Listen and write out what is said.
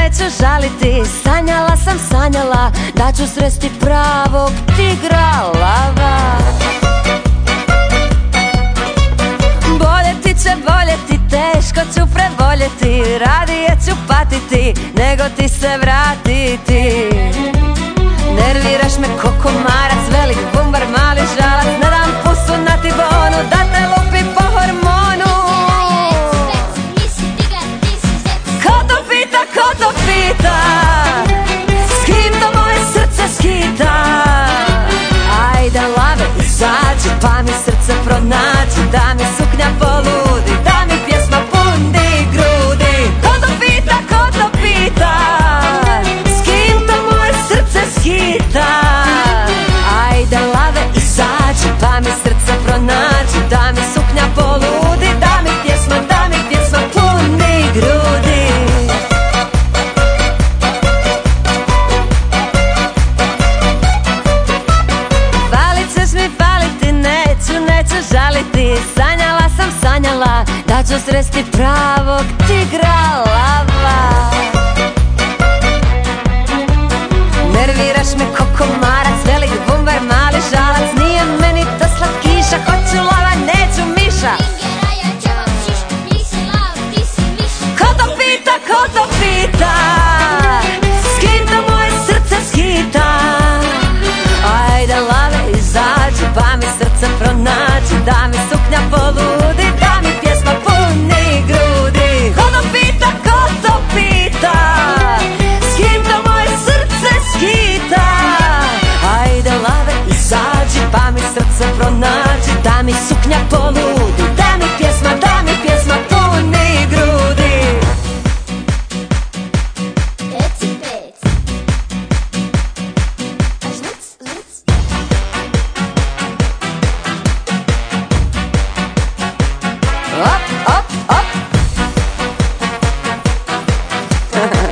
neću žaliti. Sanjala sam, sanjala da ću sresti pravog tigra lava. Boljeti će voljeti, teško ću prevoljeti. Radije ću patiti nego ti se vratiti. Nerviraš me ko komarac, velik bumbar, mali žalac. Ne dam pusu na Tibonu da te lupi po hormonu. Ko to pita, ko to pita, s kim to moje srce skita? Ajde lave, izađi pa mi srce pronađi. Da mi suknja poludi, da mi pjesma pundi grudi. Ko to pita, ko to pita, s kim to moje srce skita? Ajde lave, izađi pa mi srce pronađi. Da mi suknja poludi, da mi pjesma pundi grudi. Falit ćeš mi faliti, neću žaliti. Sanjala sam, sanjala da ću sresti pravog tigra lava. Nerviraš me ko komarac, velik bumbar, mali žalac. Nije meni to slatkiša, hoću lava, neću miša. Ko to pita, ko to pita, s kim to moje srce skita? Ajde lave, izađi pa mi srce pronađi. Da mi suknja poludi, da mi pjesma puni grudi. Ko to pita, ko to pita, s kim to moje srce skita? Ajde lave, izađi pa mi srce pronađi. Da mi suknja poludi, da mi pjesma puni grudi. Op, op, op.